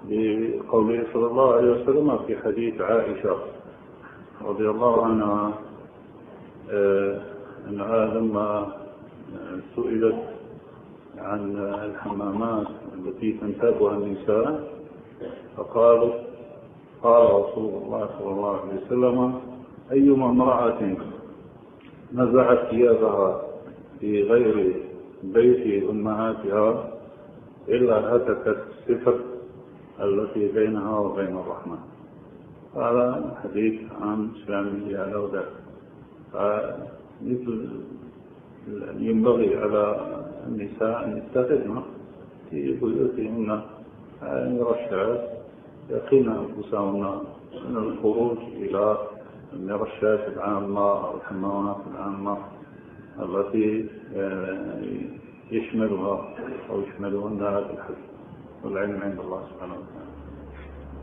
بقوله صلى الله عليه وسلم في حديث عائشة رضي الله عنها أنها لما سئلت عن الحمامات التي تنتابها النساء فقال رسول الله صلى الله عليه وسلم: أيما امرأة نزعت ثيابها في غير بيت أمهاتها إلا هتكت الستر التي بينها وبين الرحمن. هذا حديث عن إسلامه على ذلك. مثل ينبغي على النساء أن يتخذن في بيوتهن رشات يقين أنفسهن من الخروج إلى الرشات العامة أو الحمامات العامة التي يشملها أو يشملهن هذا الحديث، والعلم عند الله سبحانه وتعالى.